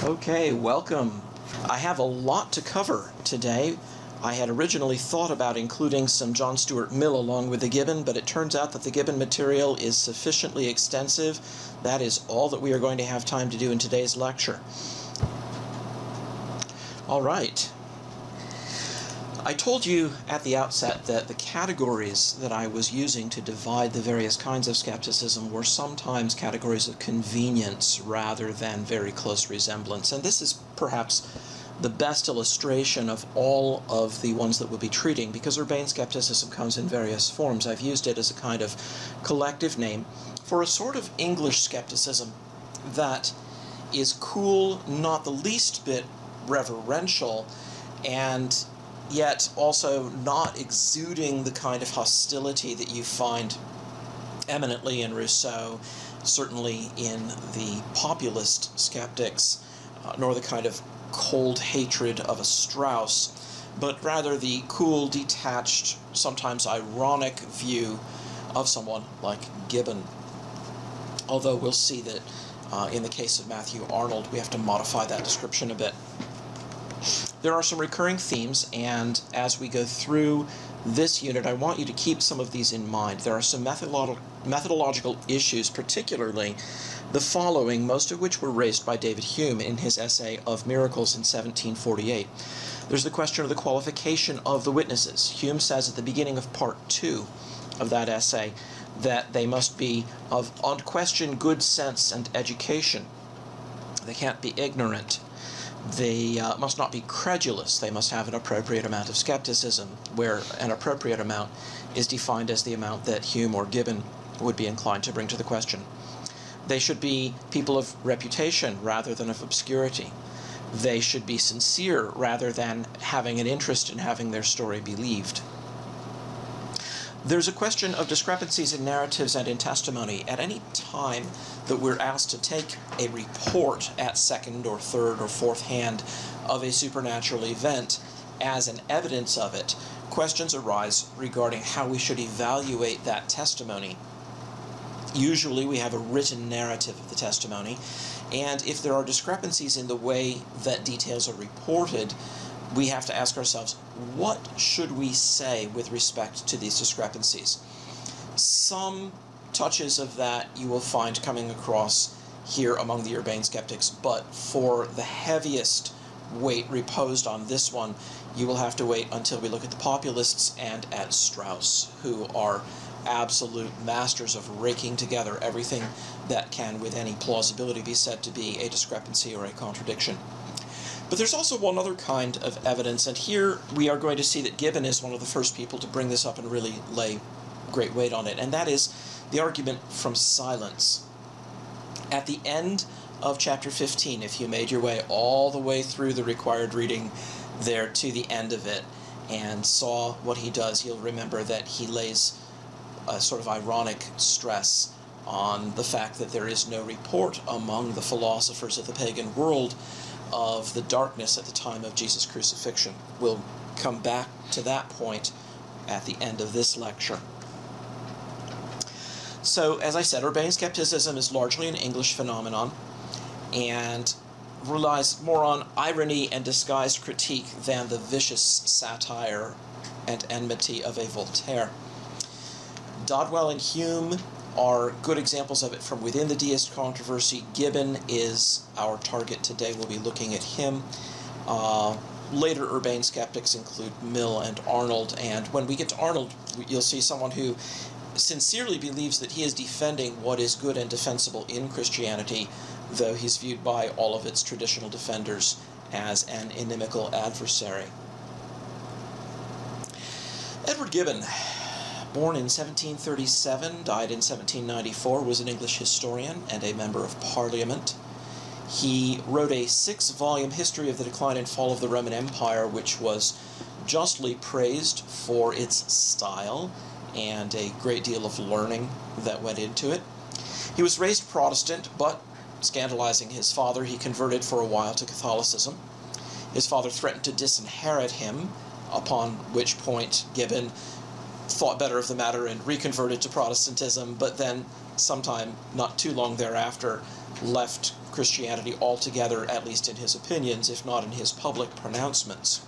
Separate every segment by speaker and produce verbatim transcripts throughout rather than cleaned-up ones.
Speaker 1: Okay, welcome. I have a lot to cover today. I had originally thought about including some John Stuart Mill along with the Gibbon, but it turns out that the Gibbon material is sufficiently extensive. That is all that we are going to have time to do in today's lecture. All right. I told you at the outset that the categories that I was using to divide the various kinds of skepticism were sometimes categories of convenience rather than very close resemblance, and this is perhaps the best illustration of all of the ones that we'll be treating, because urbane skepticism comes in various forms. I've used it as a kind of collective name for a sort of English skepticism that is cool, not the least bit reverential, and yet also not exuding the kind of hostility that you find eminently in Rousseau, certainly in the populist skeptics, uh, nor the kind of cold hatred of a Strauss, but rather the cool, detached, sometimes ironic view of someone like Gibbon. Although we'll see that uh, in the case of Matthew Arnold, we have to modify that description a bit. There are some recurring themes, and as we go through this unit, I want you to keep some of these in mind. There are some methodolo- methodological issues, particularly the following, most of which were raised by David Hume in his essay Of Miracles in seventeen forty-eight. There's the question of the qualification of the witnesses. Hume says at the beginning of part two of that essay that they must be of unquestioned good sense and education. They can't be ignorant. They uh, must not be credulous. They must have an appropriate amount of skepticism, where an appropriate amount is defined as the amount that Hume or Gibbon would be inclined to bring to the question. They should be people of reputation rather than of obscurity. They should be sincere rather than having an interest in having their story believed. There's a question of discrepancies in narratives and in testimony. At any time that we're asked to take a report at second or third or fourth hand of a supernatural event as an evidence of it, questions arise regarding how we should evaluate that testimony. Usually we have a written narrative of the testimony, and if there are discrepancies in the way that details are reported, we have to ask ourselves, what should we say with respect to these discrepancies? Some touches of that you will find coming across here among the urbane skeptics, but for the heaviest weight reposed on this one, you will have to wait until we look at the populists and at Strauss, who are absolute masters of raking together everything that can with any plausibility be said to be a discrepancy or a contradiction. But there's also one other kind of evidence, and here we are going to see that Gibbon is one of the first people to bring this up and really lay great weight on it, and that is the argument from silence. At the end of chapter fifteen, if you made your way all the way through the required reading there to the end of it and saw what he does, you'll remember that he lays a sort of ironic stress on the fact that there is no report among the philosophers of the pagan world of the darkness at the time of Jesus' crucifixion. We'll come back to that point at the end of this lecture. So, as I said, urbane skepticism is largely an English phenomenon and relies more on irony and disguised critique than the vicious satire and enmity of a Voltaire. Dodwell and Hume are good examples of it from within the deist controversy. Gibbon is our target today. We'll be looking at him. Uh, later urbane skeptics include Mill and Arnold, and when we get to Arnold, you'll see someone who sincerely believes that he is defending what is good and defensible in Christianity, though he's viewed by all of its traditional defenders as an inimical adversary. Edward Gibbon, born in seventeen thirty-seven, died in seventeen ninety-four, was an English historian and a member of Parliament. He wrote a six-volume history of the decline and fall of the Roman Empire, which was justly praised for its style and a great deal of learning that went into it. He was raised Protestant, but scandalizing his father, he converted for a while to Catholicism. His father threatened to disinherit him, upon which point Gibbon thought better of the matter and reconverted to Protestantism, but then sometime not too long thereafter left Christianity altogether, at least in his opinions, if not in his public pronouncements.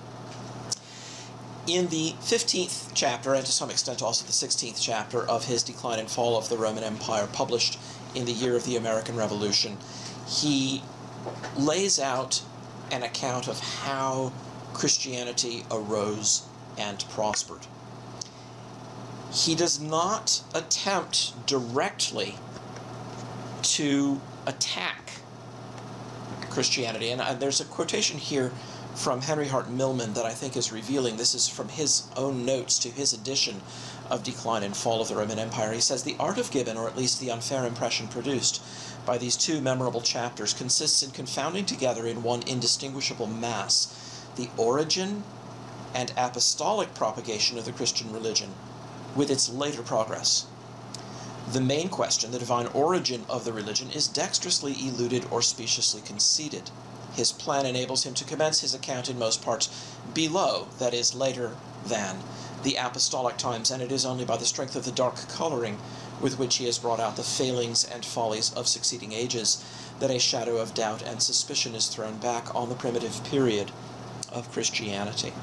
Speaker 1: In the fifteenth chapter, and to some extent also the sixteenth chapter of his Decline and Fall of the Roman Empire, published in the year of the American Revolution, he lays out an account of how Christianity arose and prospered. He does not attempt directly to attack Christianity. And uh, there's a quotation here from Henry Hart Millman that I think is revealing. This is from his own notes to his edition of Decline and Fall of the Roman Empire. He says, "The art of Gibbon, or at least the unfair impression produced by these two memorable chapters, consists in confounding together in one indistinguishable mass the origin and apostolic propagation of the Christian religion with its later progress. The main question, the divine origin of the religion, is dexterously eluded or speciously conceded. His plan enables him to commence his account in most parts below, that is, later than, the apostolic times, and it is only by the strength of the dark coloring with which he has brought out the failings and follies of succeeding ages that a shadow of doubt and suspicion is thrown back on the primitive period of Christianity."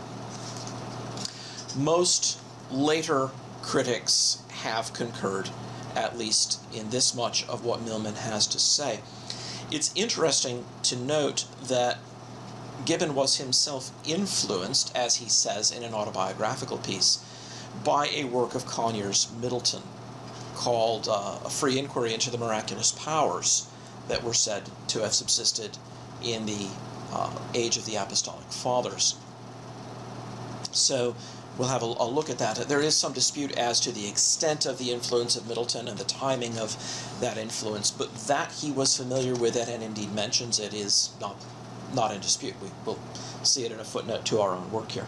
Speaker 1: Most later critics have concurred, at least in this much of what Millman has to say. It's interesting to note that Gibbon was himself influenced, as he says in an autobiographical piece, by a work of Conyers Middleton called uh, A Free Inquiry into the Miraculous Powers that were said to have subsisted in the uh, age of the Apostolic Fathers. So we'll have a, a look at that. There is some dispute as to the extent of the influence of Middleton and the timing of that influence, but that he was familiar with it and indeed mentions it is not, not in dispute. We will see it in a footnote to our own work here.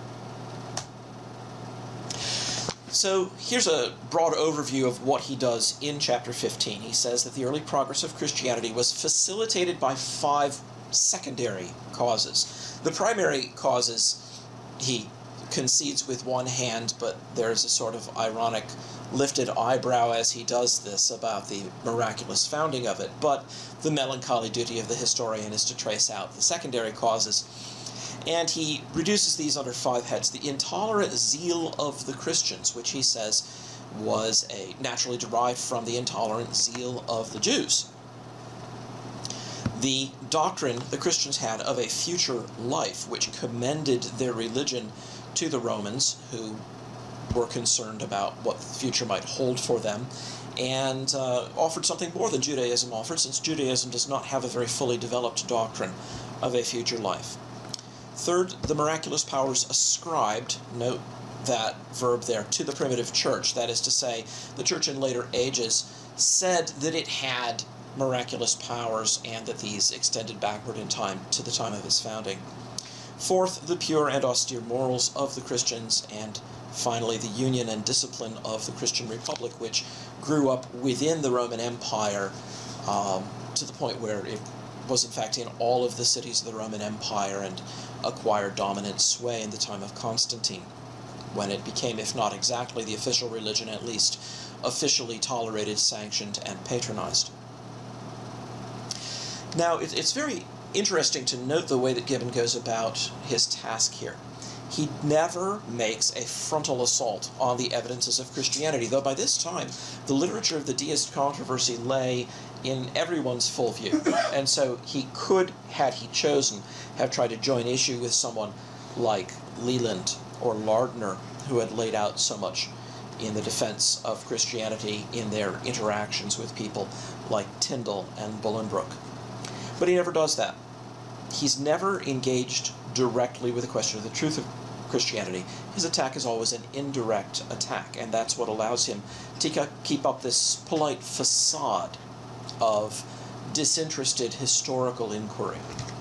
Speaker 1: So here's a broad overview of what he does in chapter fifteen. He says that the early progress of Christianity was facilitated by five secondary causes. The primary causes he concedes with one hand, but there's a sort of ironic lifted eyebrow as he does this about the miraculous founding of it. But the melancholy duty of the historian is to trace out the secondary causes. And he reduces these under five heads. The intolerant zeal of the Christians, which he says was a naturally derived from the intolerant zeal of the Jews. The doctrine the Christians had of a future life, which commended their religion to the Romans, who were concerned about what the future might hold for them, and uh, offered something more than Judaism offered, since Judaism does not have a very fully developed doctrine of a future life. Third, the miraculous powers ascribed, note that verb there, to the primitive church. That is to say, the church in later ages said that it had miraculous powers and that these extended backward in time to the time of his founding. Fourth, the pure and austere morals of the Christians, and finally the union and discipline of the Christian Republic, which grew up within the Roman Empire um, to the point where it was in fact in all of the cities of the Roman Empire and acquired dominant sway in the time of Constantine, when it became, if not exactly the official religion, at least officially tolerated, sanctioned, and patronized. Now, it's very interesting to note the way that Gibbon goes about his task here. He never makes a frontal assault on the evidences of Christianity, though by this time the literature of the deist controversy lay in everyone's full view. And so he could, had he chosen, have tried to join issue with someone like Leland or Lardner, who had laid out so much in the defense of Christianity in their interactions with people like Tyndall and Bolingbroke. But he never does that. He's never engaged directly with the question of the truth of Christianity. His attack is always an indirect attack, and that's what allows him to keep up this polite facade of disinterested historical inquiry.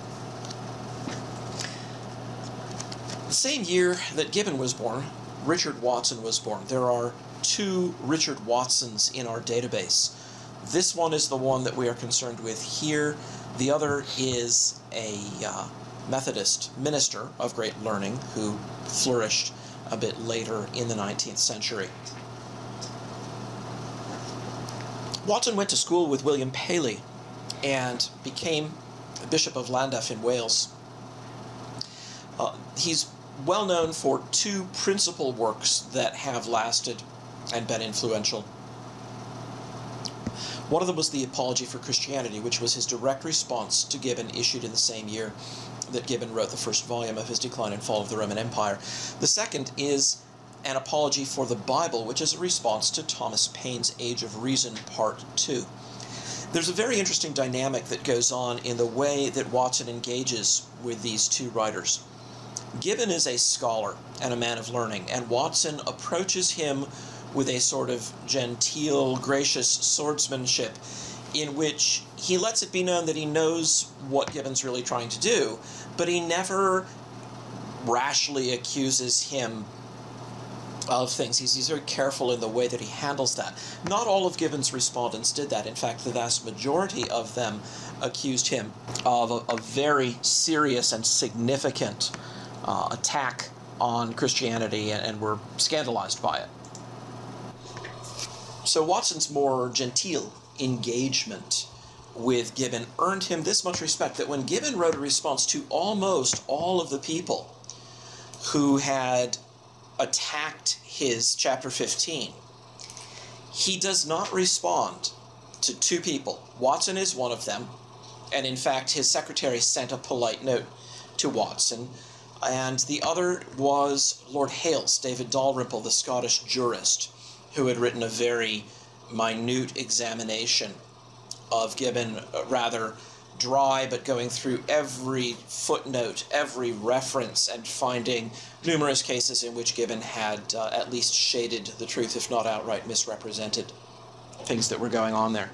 Speaker 1: The same year that Gibbon was born, Richard Watson was born. There are two Richard Watsons in our database. This one is the one that we are concerned with here. The other is a uh, Methodist minister of great learning who flourished a bit later in the nineteenth century. Watson went to school with William Paley, and became Bishop of Llandaff in Wales. Uh, he's well known for two principal works that have lasted and been influential. One of them was the Apology for Christianity, which was his direct response to Gibbon, issued in the same year that Gibbon wrote the first volume of his Decline and Fall of the Roman Empire. The second is an apology for the Bible, which is a response to Thomas Paine's Age of Reason, Part two. There's a very interesting dynamic that goes on in the way that Watson engages with these two writers. Gibbon is a scholar and a man of learning, and Watson approaches him with a sort of genteel, gracious swordsmanship in which he lets it be known that he knows what Gibbon's really trying to do, but he never rashly accuses him of things. He's, he's very careful in the way that he handles that. Not all of Gibbon's respondents did that. In fact, the vast majority of them accused him of a, a very serious and significant uh, attack on Christianity and, and were scandalized by it. So Watson's more genteel engagement with Gibbon earned him this much respect, that when Gibbon wrote a response to almost all of the people who had attacked his chapter fifteen, he does not respond to two people. Watson is one of them, and in fact his secretary sent a polite note to Watson, and the other was Lord Hales, David Dalrymple, the Scottish jurist, who had written a very minute examination of Gibbon, rather dry, but going through every footnote, every reference, and finding numerous cases in which Gibbon had uh, at least shaded the truth, if not outright misrepresented things that were going on there.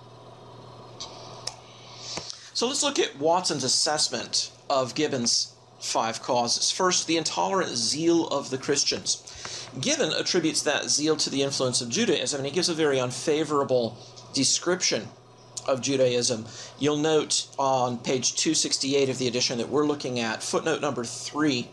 Speaker 1: So let's look at Watson's assessment of Gibbon's five causes. First, the intolerant zeal of the Christians. Gibbon attributes that zeal to the influence of Judaism, and he gives a very unfavorable description of Judaism. You'll note on page two sixty-eight of the edition that we're looking at, footnote number three,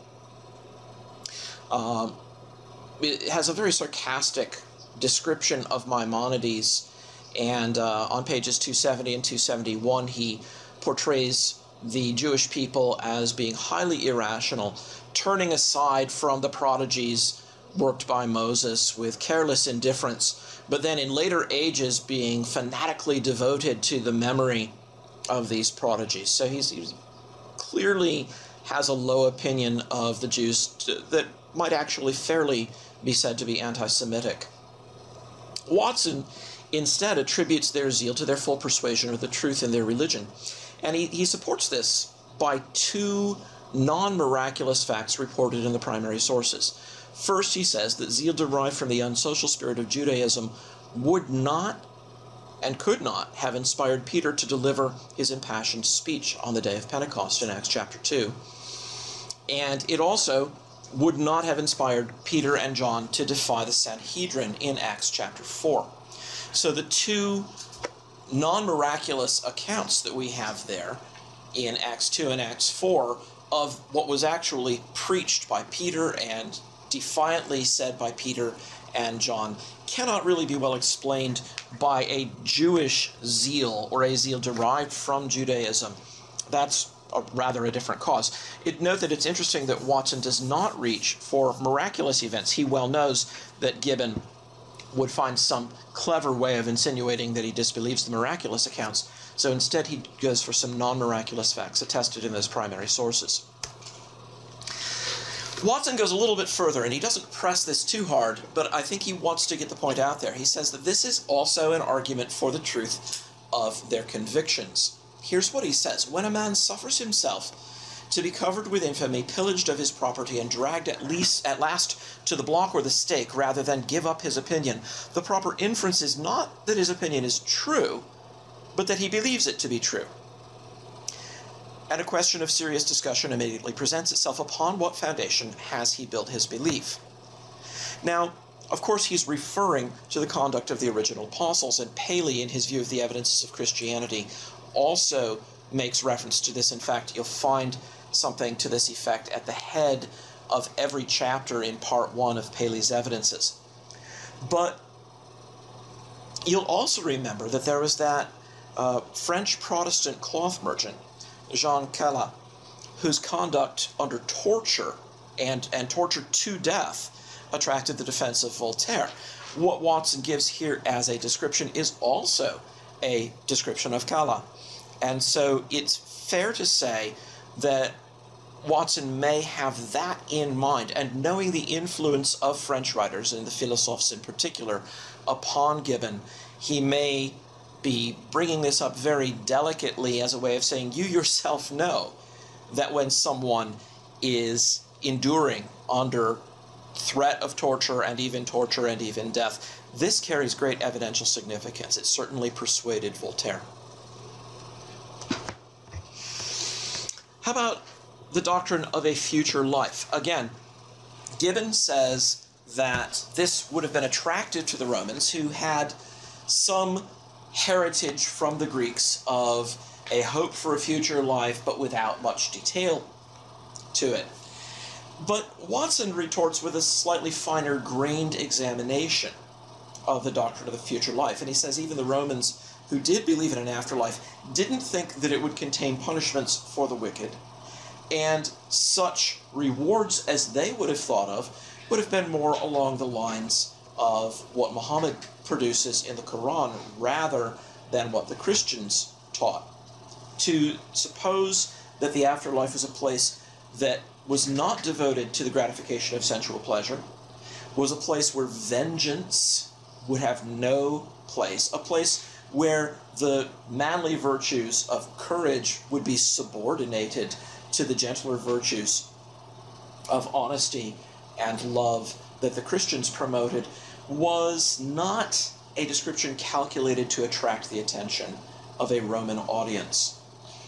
Speaker 1: um, it has a very sarcastic description of Maimonides, and uh, on pages two seventy and two seventy-one he portrays the Jewish people as being highly irrational, turning aside from the prodigies worked by Moses with careless indifference, but then in later ages being fanatically devoted to the memory of these prodigies. So he's, he's clearly has a low opinion of the Jews to, that might actually fairly be said to be anti-Semitic. Watson instead attributes their zeal to their full persuasion of the truth in their religion, and he, he supports this by two non-miraculous facts reported in the primary sources. First, he says that zeal derived from the unsocial spirit of Judaism would not and could not have inspired Peter to deliver his impassioned speech on the day of Pentecost in Acts chapter two. And it also would not have inspired Peter and John to defy the Sanhedrin in Acts chapter four. So the two non-miraculous accounts that we have there in Acts two and Acts four of what was actually preached by Peter and defiantly said by Peter and John cannot really be well explained by a Jewish zeal or a zeal derived from Judaism. That's a, rather a different cause. It, note that it's interesting that Watson does not reach for miraculous events. He well knows that Gibbon would find some clever way of insinuating that he disbelieves the miraculous accounts. So instead he goes for some non-miraculous facts attested in those primary sources. Watson goes a little bit further, and he doesn't press this too hard, but I think he wants to get the point out there. He says that this is also an argument for the truth of their convictions. Here's what he says. When a man suffers himself to be covered with infamy, pillaged of his property, and dragged at least at last to the block or the stake, rather than give up his opinion, the proper inference is not that his opinion is true, but that he believes it to be true. And a question of serious discussion immediately presents itself. Upon what foundation has he built his belief? Now, of course, he's referring to the conduct of the original apostles, and Paley, in his view of the evidences of Christianity, also makes reference to this. In fact, you'll find something to this effect at the head of every chapter in part one of Paley's Evidences. But you'll also remember that there was that uh, French Protestant cloth merchant, Jean Calas, whose conduct under torture and, and torture to death attracted the defense of Voltaire. What Watson gives here as a description is also a description of Calas. And so it's fair to say that Watson may have that in mind, and knowing the influence of French writers, and the philosophes in particular, upon Gibbon, he may be bringing this up very delicately as a way of saying, you yourself know that when someone is enduring under threat of torture and even torture and even death, this carries great evidential significance. It certainly persuaded Voltaire. How about the doctrine of a future life? Again, Gibbon says that this would have been attractive to the Romans, who had some heritage from the Greeks of a hope for a future life, but without much detail to it. But Watson retorts with a slightly finer grained examination of the doctrine of the future life, and he says even the Romans who did believe in an afterlife didn't think that it would contain punishments for the wicked, and such rewards as they would have thought of would have been more along the lines of what Muhammad produces in the Quran rather than what the Christians taught. To suppose that the afterlife was a place that was not devoted to the gratification of sensual pleasure, was a place where vengeance would have no place, a place where the manly virtues of courage would be subordinated to the gentler virtues of honesty and love that the Christians promoted, was not a description calculated to attract the attention of a Roman audience.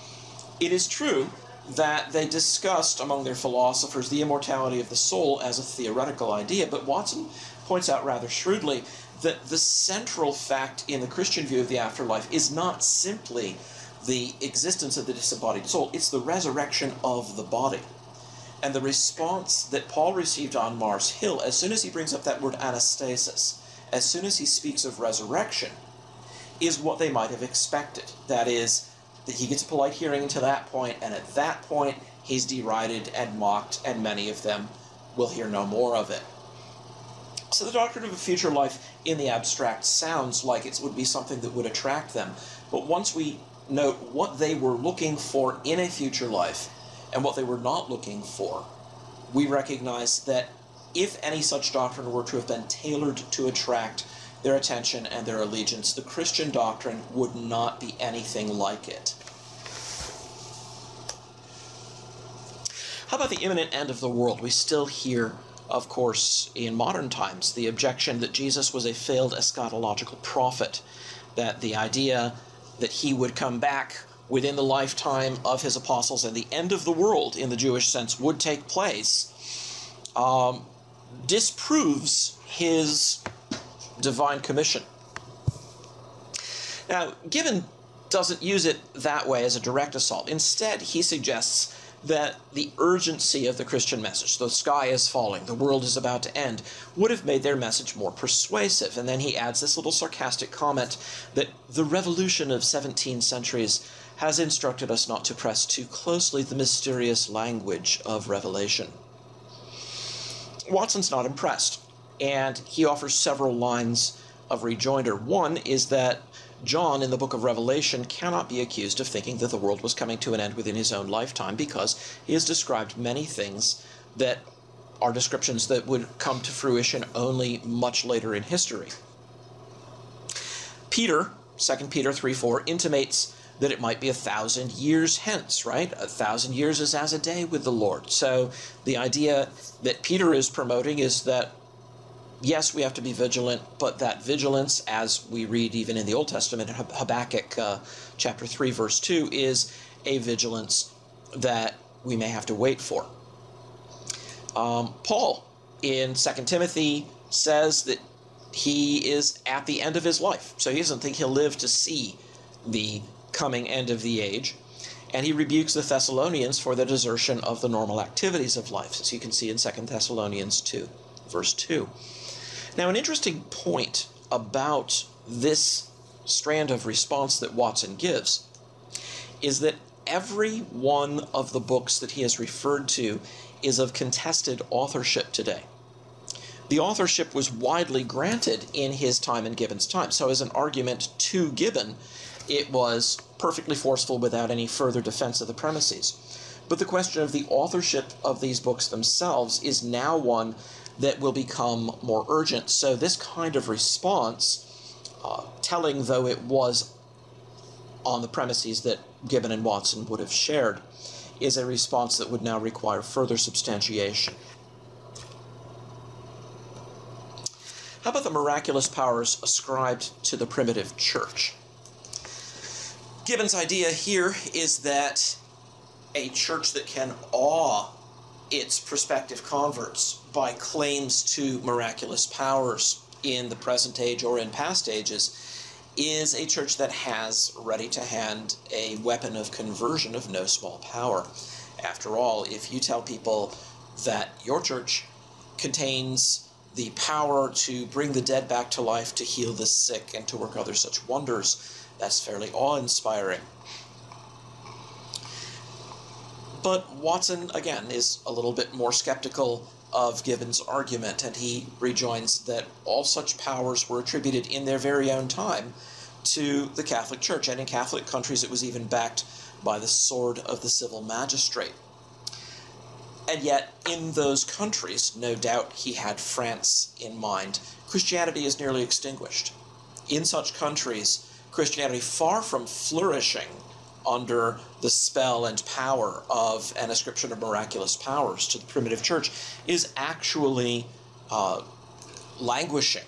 Speaker 1: It is true that they discussed among their philosophers the immortality of the soul as a theoretical idea, but Watson points out rather shrewdly that the central fact in the Christian view of the afterlife is not simply the existence of the disembodied soul, it's the resurrection of the body. And the response that Paul received on Mars Hill, as soon as he brings up that word anastasis, as soon as he speaks of resurrection, is what they might have expected. That is, that he gets a polite hearing until that point, and at that point he's derided and mocked, and many of them will hear no more of it. So the doctrine of a future life in the abstract sounds like it would be something that would attract them, but once we note what they were looking for in a future life and what they were not looking for, we recognize that if any such doctrine were to have been tailored to attract their attention and their allegiance, the Christian doctrine would not be anything like it. How about the imminent end of the world? We still hear, of course, in modern times, the objection that Jesus was a failed eschatological prophet, that the idea that he would come back within the lifetime of his apostles and the end of the world, in the Jewish sense, would take place, um, disproves his divine commission. Now, Gibbon doesn't use it that way as a direct assault. Instead, he suggests that the urgency of the Christian message, the sky is falling, the world is about to end, would have made their message more persuasive. And then he adds this little sarcastic comment that the revolution of seventeen centuries has instructed us not to press too closely the mysterious language of Revelation. Watson's not impressed, and he offers several lines of rejoinder. One is that John, in the book of Revelation, cannot be accused of thinking that the world was coming to an end within his own lifetime, because he has described many things that are descriptions that would come to fruition only much later in history. Peter, Second Peter three four, intimates that it might be a thousand years hence, right? A thousand years is as a day with the Lord. So the idea that Peter is promoting is that, yes, we have to be vigilant, but that vigilance, as we read even in the Old Testament, in Habakkuk uh, chapter three, verse two, is a vigilance that we may have to wait for. Um, Paul, in Second Timothy, says that he is at the end of his life, so he doesn't think he'll live to see the coming end of the age, and he rebukes the Thessalonians for the desertion of the normal activities of life, as you can see in Second Thessalonians two, verse two. Now, an interesting point about this strand of response that Watson gives is that every one of the books that he has referred to is of contested authorship today. The authorship was widely granted in his time and Gibbon's time. So as an argument to Gibbon, it was perfectly forceful without any further defense of the premises. But the question of the authorship of these books themselves is now one that will become more urgent. So this kind of response, uh, telling though it was on the premises that Gibbon and Watson would have shared, is a response that would now require further substantiation. How about the miraculous powers ascribed to the primitive church? Gibbon's idea here is that a church that can awe its prospective converts by claims to miraculous powers in the present age or in past ages is a church that has ready to hand a weapon of conversion of no small power. After all, if you tell people that your church contains the power to bring the dead back to life, to heal the sick, and to work other such wonders, that's fairly awe-inspiring. But Watson, again, is a little bit more skeptical of Gibbon's argument, and he rejoins that all such powers were attributed in their very own time to the Catholic Church, and in Catholic countries it was even backed by the sword of the civil magistrate. And yet, in those countries, no doubt he had France in mind, Christianity is nearly extinguished. In such countries, Christianity, far from flourishing under the spell and power of an ascription of miraculous powers to the primitive church, is actually uh, languishing.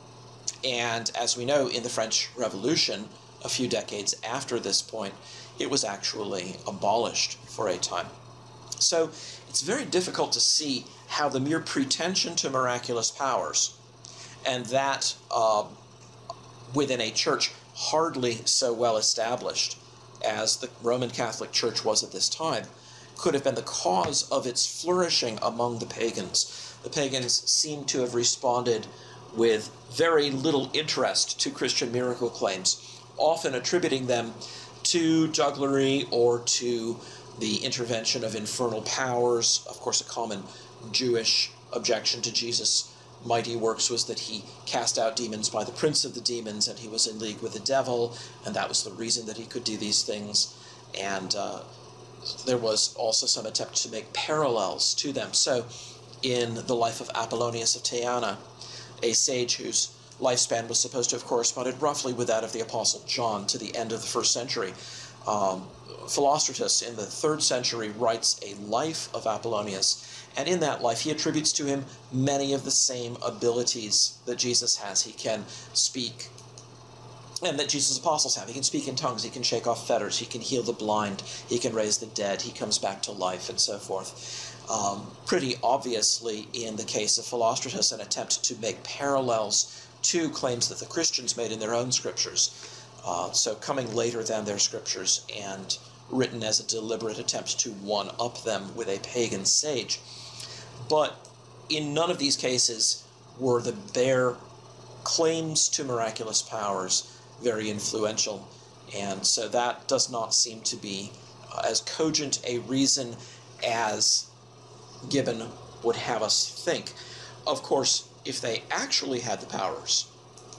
Speaker 1: And as we know, in the French Revolution, a few decades after this point, it was actually abolished for a time. So it's very difficult to see how the mere pretension to miraculous powers, and that uh, within a church hardly so well established as the Roman Catholic Church was at this time, could have been the cause of its flourishing among the pagans. The pagans seem to have responded with very little interest to Christian miracle claims, often attributing them to jugglery or to the intervention of infernal powers. Of course, a common Jewish objection to Jesus' mighty works was that he cast out demons by the prince of the demons, and he was in league with the devil, and that was the reason that he could do these things. And uh, there was also some attempt to make parallels to them. So in the life of Apollonius of Tyana, a sage whose lifespan was supposed to have corresponded roughly with that of the Apostle John to the end of the first century, um, Philostratus in the third century writes a life of Apollonius, and in that life he attributes to him many of the same abilities that Jesus has. He can speak, and that Jesus' apostles have. He can speak in tongues, he can shake off fetters, he can heal the blind, he can raise the dead, he comes back to life, and so forth. Um, pretty obviously, in the case of Philostratus, an attempt to make parallels to claims that the Christians made in their own scriptures. Uh, so coming later than their scriptures and written as a deliberate attempt to one-up them with a pagan sage. But in none of these cases were the bare claims to miraculous powers very influential, and so that does not seem to be uh, as cogent a reason as Gibbon would have us think. Of course, if they actually had the powers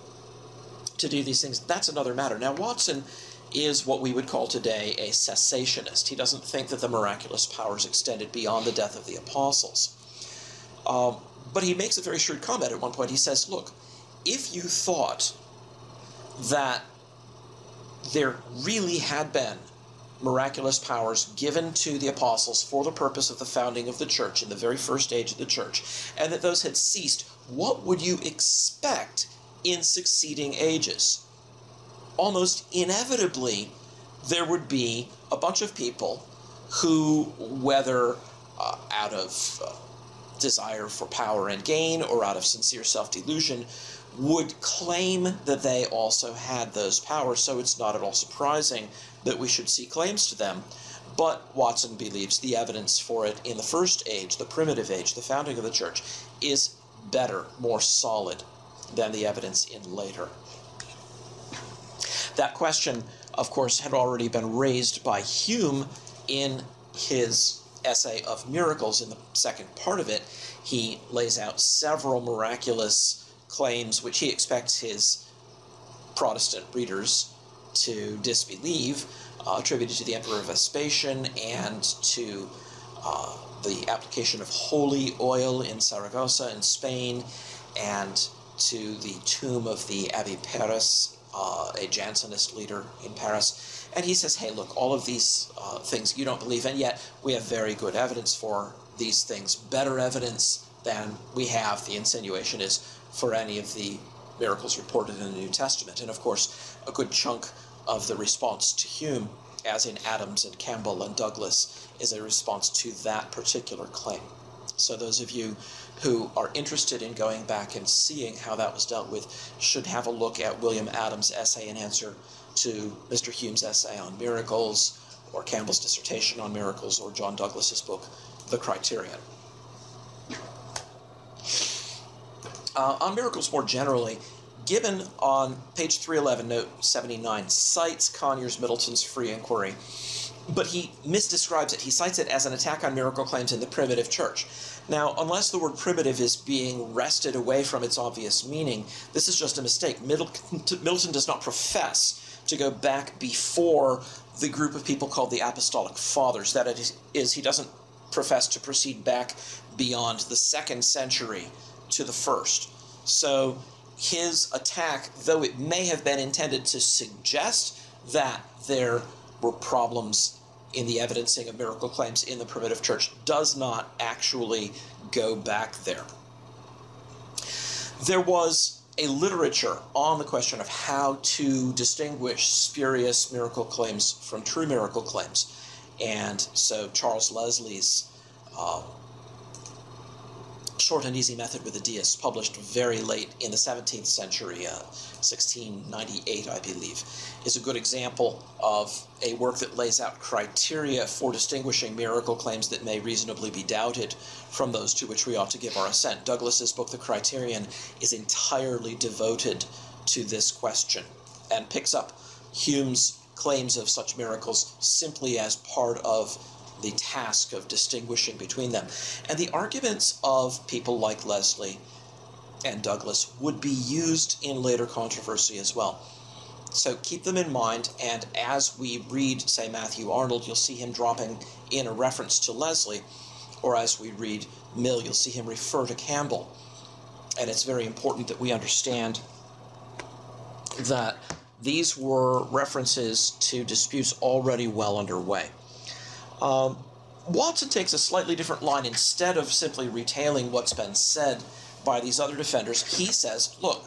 Speaker 1: to do these things, that's another matter. Now, Watson is what we would call today a cessationist. He doesn't think that the miraculous powers extended beyond the death of the apostles. Um, but he makes a very shrewd comment at one point. He says, look, if you thought that there really had been miraculous powers given to the apostles for the purpose of the founding of the church in the very first age of the church, and that those had ceased, what would you expect in succeeding ages? Almost inevitably, there would be a bunch of people who, whether uh, out of uh, desire for power and gain or out of sincere self-delusion, would claim that they also had those powers. So it's not at all surprising that we should see claims to them. But Watson believes the evidence for it in the first age, the primitive age, the founding of the church, is better, more solid than the evidence in later. That question, of course, had already been raised by Hume in his essay of miracles. In the second part of it, he lays out several miraculous claims which he expects his Protestant readers to disbelieve, uh, attributed to the Emperor Vespasian and to uh, the application of holy oil in Saragossa in Spain, and to the tomb of the Abbé Pérez, uh, a Jansenist leader in Paris. And he says, hey, look, all of these uh, things you don't believe in, yet we have very good evidence for these things, better evidence than we have, the insinuation is, for any of the miracles reported in the New Testament. And of course, a good chunk of the response to Hume, as in Adams and Campbell and Douglas, is a response to that particular claim. So those of you who are interested in going back and seeing how that was dealt with should have a look at William Adams' essay in answer to Mister Hume's essay on miracles, or Campbell's dissertation on miracles, or John Douglas's book, The Criterion. Uh, on miracles more generally, Gibbon on page three eleven, note seventy-nine, cites Conyers Middleton's free inquiry, but he misdescribes it. He cites it as an attack on miracle claims in the primitive church. Now, unless the word primitive is being wrested away from its obvious meaning, this is just a mistake. Middleton, Middleton does not profess to go back before the group of people called the Apostolic Fathers. That it is, he doesn't profess to proceed back beyond the second century to the first. So his attack, though it may have been intended to suggest that there were problems in the evidencing of miracle claims in the primitive church, does not actually go back there. There was a literature on the question of how to distinguish spurious miracle claims from true miracle claims. And so Charles Leslie's uh, Short and Easy Method with a Deist, published very late in the seventeenth century, uh, sixteen ninety-eight, I believe, is a good example of a work that lays out criteria for distinguishing miracle claims that may reasonably be doubted from those to which we ought to give our assent. Douglas's book, The Criterion, is entirely devoted to this question and picks up Hume's claims of such miracles simply as part of the task of distinguishing between them. And the arguments of people like Leslie and Douglas would be used in later controversy as well. So keep them in mind, and as we read, say, Matthew Arnold, you'll see him dropping in a reference to Leslie, or as we read Mill, you'll see him refer to Campbell. And it's very important that we understand that these were references to disputes already well underway. Um, Watson takes a slightly different line. Instead of simply retailing what's been said by these other defenders, he says, look,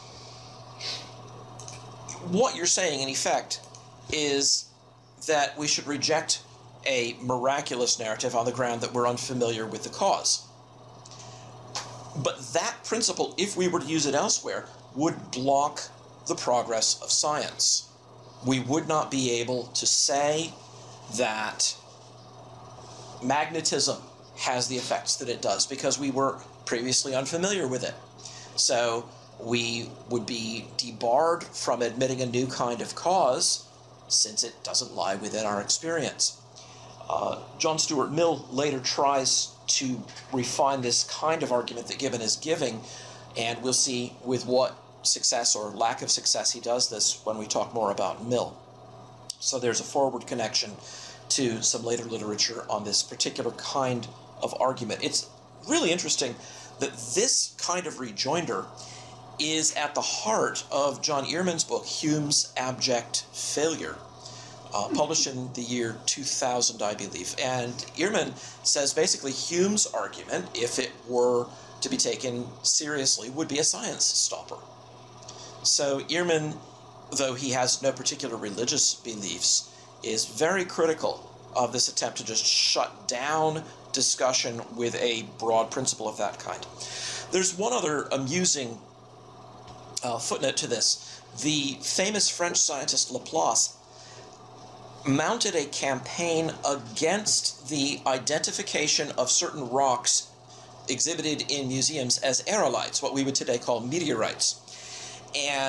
Speaker 1: what you're saying, in effect, is that we should reject a miraculous narrative on the ground that we're unfamiliar with the cause. But that principle, if we were to use it elsewhere, would block the progress of science. We would not be able to say that magnetism has the effects that it does because we were previously unfamiliar with it. So we would be debarred from admitting a new kind of cause since it doesn't lie within our experience. Uh, John Stuart Mill later tries to refine this kind of argument that Gibbon is giving, and we'll see with what success or lack of success he does this when we talk more about Mill. So there's a forward connection to some later literature on this particular kind of argument. It's really interesting that this kind of rejoinder is at the heart of John Earman's book, Hume's Abject Failure, uh, published in the year two thousand, I believe. And Earman says basically Hume's argument, if it were to be taken seriously, would be a science stopper. So Earman, though he has no particular religious beliefs, is very critical of this attempt to just shut down discussion with a broad principle of that kind. There's one other amusing uh, footnote to this. The famous French scientist Laplace mounted a campaign against the identification of certain rocks exhibited in museums as aerolites, what we would today call meteorites. And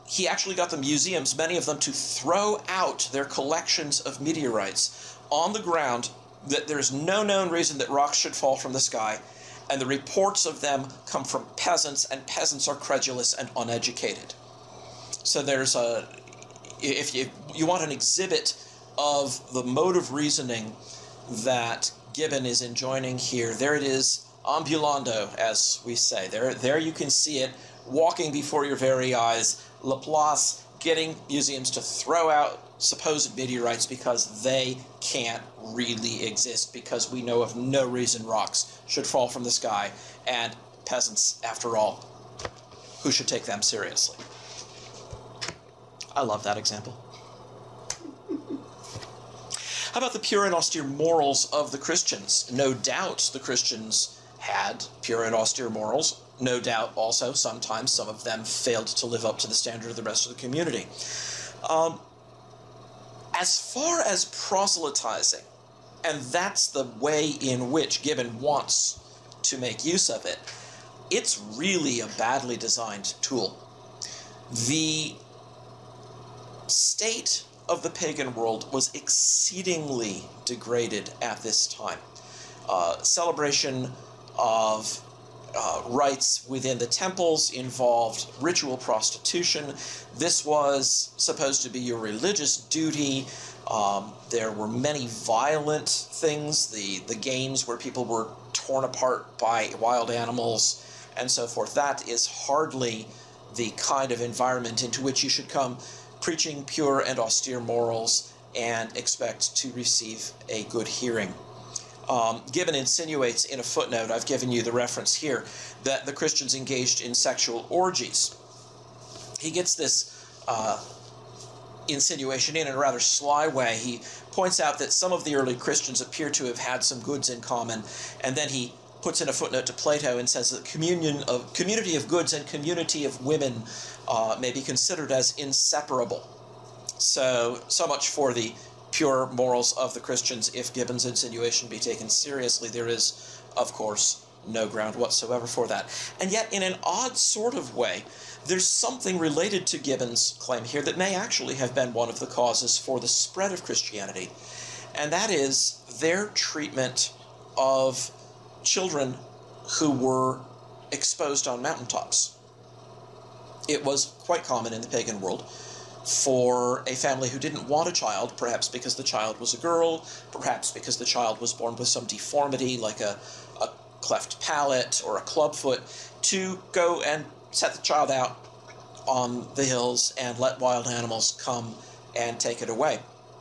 Speaker 1: he actually got the museums, many of them, to throw out their collections of meteorites on the ground, that there's no known reason that rocks should fall from the sky, and the reports of them come from peasants, and peasants are credulous and uneducated. So there's a, if you, you want an exhibit of the mode of reasoning that Gibbon is enjoining here, there it is, ambulando, as we say. There, there you can see it, walking before your very eyes, Laplace getting museums to throw out supposed meteorites because they can't really exist, because we know of no reason rocks should fall from the sky, and peasants, after all, who should take them seriously? I love that example. How about the pure and austere morals of the Christians? No doubt the Christians had pure and austere morals. No doubt also sometimes some of them failed to live up to the standard of the rest of the community. Um, as far as proselytizing, and that's the way in which Gibbon wants to make use of it, it's really a badly designed tool. The state of the pagan world was exceedingly degraded at this time. Uh, celebration of uh, rites within the temples involved ritual prostitution. This was supposed to be your religious duty. Um, there were many violent things, the, the games where people were torn apart by wild animals and so forth. That is hardly the kind of environment into which you should come preaching pure and austere morals and expect to receive a good hearing. Um, Gibbon insinuates in a footnote, I've given you the reference here, that the Christians engaged in sexual orgies. He gets this uh, insinuation in in a rather sly way. He points out that some of the early Christians appear to have had some goods in common, and then he puts in a footnote to Plato and says that communion of community of goods and community of women uh, may be considered as inseparable. So, so much for the pure morals of the Christians. If Gibbon's insinuation be taken seriously, there is, of course, no ground whatsoever for that. And yet, in an odd sort of way, there's something related to Gibbon's claim here that may actually have been one of the causes for the spread of Christianity, and that is their treatment of children who were exposed on mountaintops. It was quite common in the pagan world for a family who didn't want a child, perhaps because the child was a girl, perhaps because the child was born with some deformity like a, a cleft palate or a clubfoot, to go and set the child out on the hills and let wild animals come and take it away.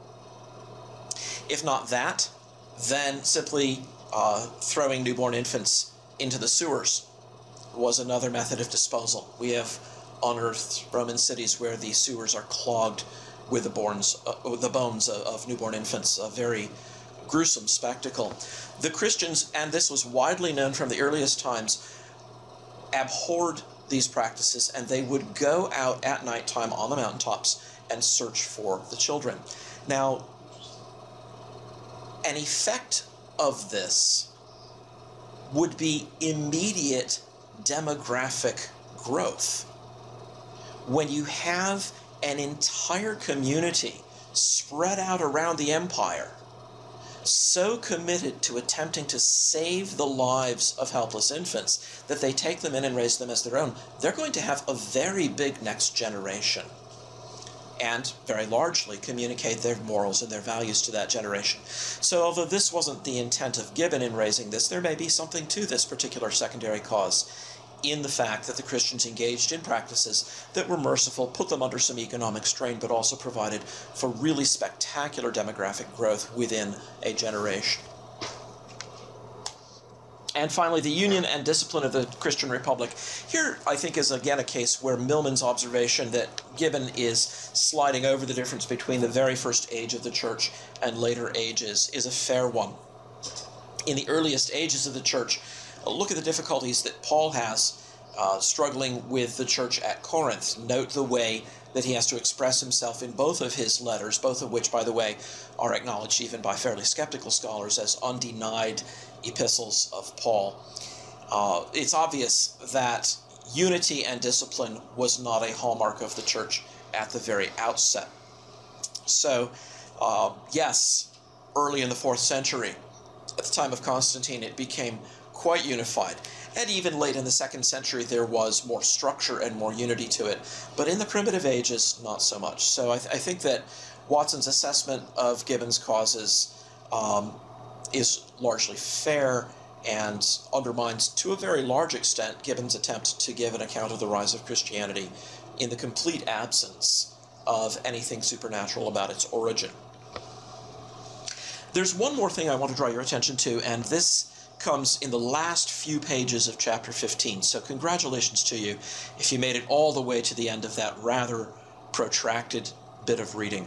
Speaker 1: If not that, then simply uh, throwing newborn infants into the sewers was another method of disposal. We have unearthed Roman cities where the sewers are clogged with the, bones, uh, the bones of, of newborn infants, a very gruesome spectacle. The Christians, and this was widely known from the earliest times, abhorred these practices, and they would go out at nighttime on the mountaintops and search for the children. Now, an effect of this would be immediate demographic growth. When you have an entire community spread out around the empire, so committed to attempting to save the lives of helpless infants that they take them in and raise them as their own, they're going to have a very big next generation, and very largely communicate their morals and their values to that generation. So although this wasn't the intent of Gibbon in raising this, there may be something to this particular secondary cause in the fact that the Christians engaged in practices that were merciful, put them under some economic strain, but also provided for really spectacular demographic growth within a generation. And finally, the union and discipline of the Christian Republic. Here, I think, is again a case where Milman's observation that Gibbon is sliding over the difference between the very first age of the church and later ages is a fair one. In the earliest ages of the church, look at the difficulties that Paul has uh, struggling with the church at Corinth. Note the way that he has to express himself in both of his letters, both of which, by the way, are acknowledged even by fairly skeptical scholars as undenied epistles of Paul. Uh, it's obvious that unity and discipline was not a hallmark of the church at the very outset. So, uh, yes, early in the fourth century, at the time of Constantine, it became quite unified. And even late in the second century, there was more structure and more unity to it. But in the primitive ages, not so much. So I, th- I think that Watson's assessment of Gibbon's causes um, is largely fair and undermines, to a very large extent, Gibbon's attempt to give an account of the rise of Christianity in the complete absence of anything supernatural about its origin. There's one more thing I want to draw your attention to, and this comes in the last few pages of chapter fifteen. So congratulations to you if you made it all the way to the end of that rather protracted bit of reading.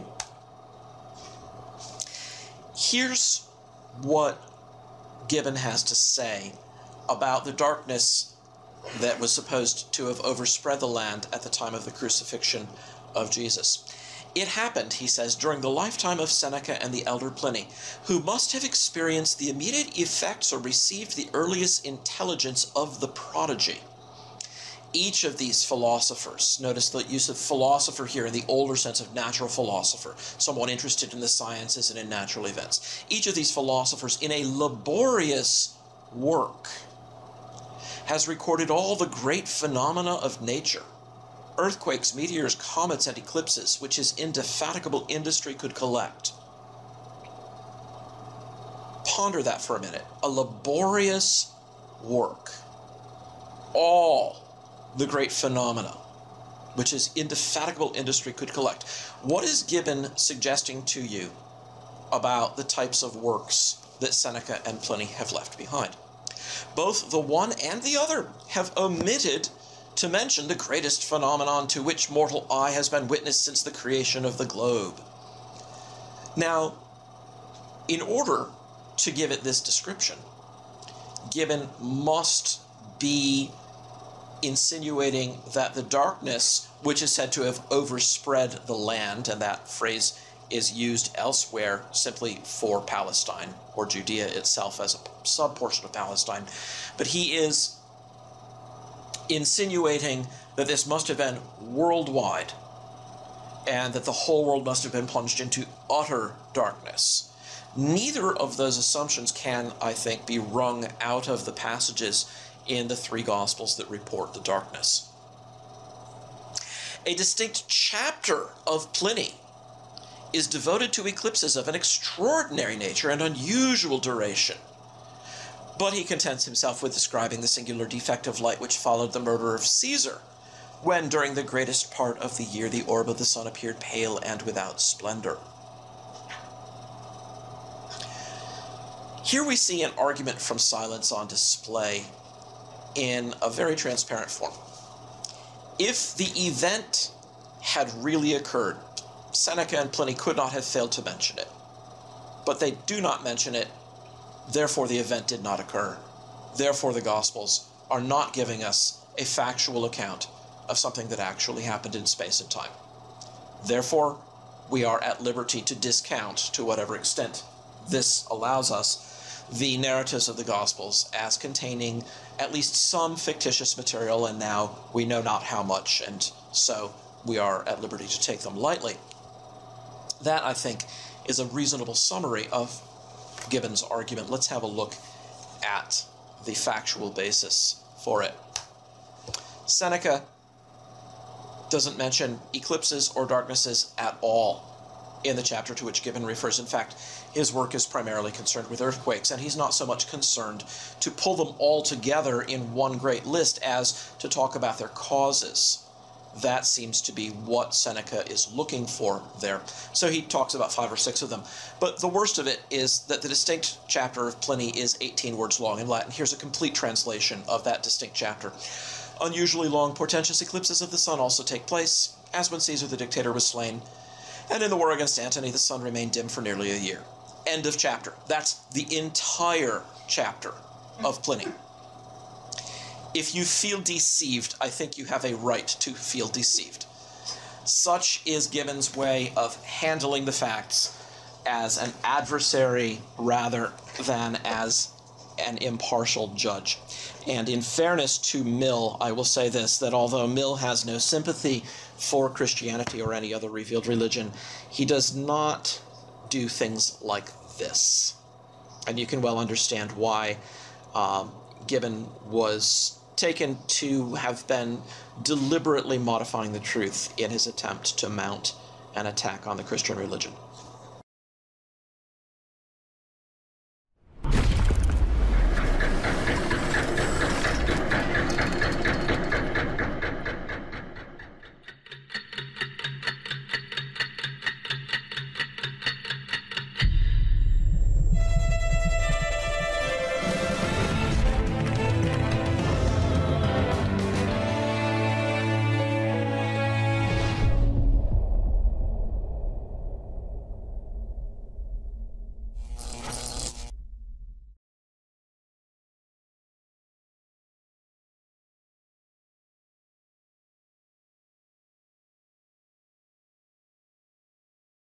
Speaker 1: Here's what Gibbon has to say about the darkness that was supposed to have overspread the land at the time of the crucifixion of Jesus. It happened, he says, during the lifetime of Seneca and the elder Pliny, who must have experienced the immediate effects or received the earliest intelligence of the prodigy. Each of these philosophers, notice the use of philosopher here in the older sense of natural philosopher, someone interested in the sciences and in natural events. Each of these philosophers, in a laborious work, has recorded all the great phenomena of nature, earthquakes, meteors, comets, and eclipses, which his indefatigable industry could collect. Ponder that for a minute. A laborious work. All the great phenomena, which his indefatigable industry could collect. What is Gibbon suggesting to you about the types of works that Seneca and Pliny have left behind? Both the one and the other have omitted to mention the greatest phenomenon to which mortal eye has been witness since the creation of the globe. Now, in order to give it this description, Gibbon must be insinuating that the darkness, which is said to have overspread the land, and that phrase is used elsewhere simply for Palestine, or Judea itself as a sub-portion of Palestine, but he is insinuating that this must have been worldwide and that the whole world must have been plunged into utter darkness. Neither of those assumptions can, I think, be wrung out of the passages in the three Gospels that report the darkness. A distinct chapter of Pliny is devoted to eclipses of an extraordinary nature and unusual duration. But he contents himself with describing the singular defect of light which followed the murder of Caesar, when during the greatest part of the year the orb of the sun appeared pale and without splendor. Here we see an argument from silence on display in a very transparent form. If the event had really occurred, Seneca and Pliny could not have failed to mention it. But they do not mention it. Therefore, the event did not occur. Therefore, the Gospels are not giving us a factual account of something that actually happened in space and time. Therefore, we are at liberty to discount, to whatever extent this allows us, the narratives of the Gospels as containing at least some fictitious material, and now we know not how much, and so we are at liberty to take them lightly. That, I think, is a reasonable summary of Gibbon's argument. Let's have a look at the factual basis for it. Seneca doesn't mention eclipses or darknesses at all in the chapter to which Gibbon refers. In fact, his work is primarily concerned with earthquakes, and he's not so much concerned to pull them all together in one great list as to talk about their causes. That seems to be what Seneca is looking for there. So he talks about five or six of them. But the worst of it is that the distinct chapter of Pliny is eighteen words long in Latin. Here's a complete translation of that distinct chapter. Unusually long, portentous eclipses of the sun also take place, as when Caesar the dictator was slain, and in the war against Antony the sun remained dim for nearly a year. End of chapter. That's the entire chapter of Pliny. If you feel deceived, I think you have a right to feel deceived. Such is Gibbon's way of handling the facts as an adversary rather than as an impartial judge. And in fairness to Mill, I will say this, that although Mill has no sympathy for Christianity or any other revealed religion, he does not do things like this. And you can well understand why um, Gibbon was taken to have been deliberately modifying the truth in his attempt to mount an attack on the Christian religion.